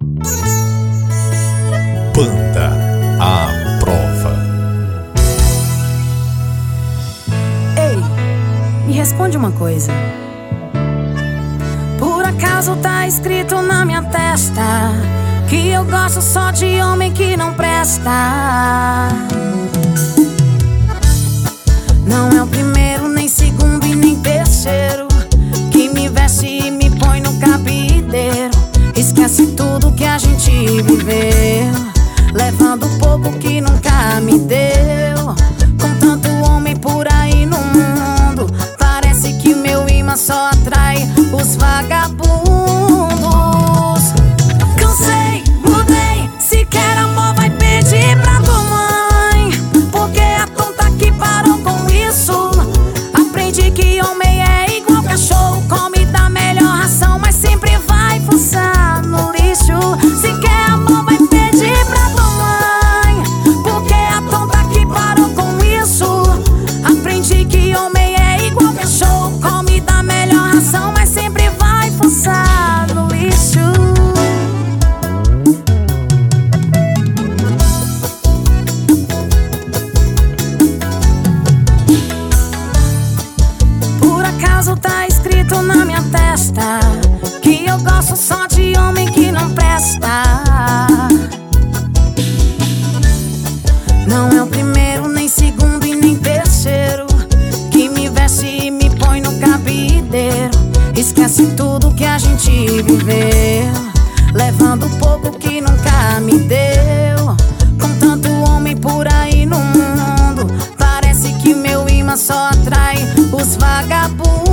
Banda à Prova. Ei, me responde uma coisa. Por acaso tá escrito na minha testa que eu gosto só de homem que não presta? Não é o primeiro, nem segundo e nem terceiro que me veste e me põe no cabideiro. Esquece tudo que a gente viveu, levando o pouco que nunca me deu. Com tanto homem por aí no mundo, parece que meu imã só atrai os vagabundos. Cansei, mudei, se quer amor vai pedir pra tua mãe, porque a tonta que parou com isso. Aprendi que homem é igual cachorro, come da melhor ração, mas sempre vai fuçar no lixo. Se quer amor vai pedir pra tua mãe, porque a tonta que parou com isso. Aprendi que homem é igual cachorro, come da melhor ração, mas sempre vai fuçar no lixo. Por acaso tá escrito na minha testa que eu gosto só de homem que não presta? Não é o primeiro, nem segundo e nem terceiro que me veste e me põe no cabideiro. Esquece tudo que a gente viveu, levando o pouco que nunca me deu. Com tanto homem por aí no mundo, parece que meu imã só atrai os vagabundos.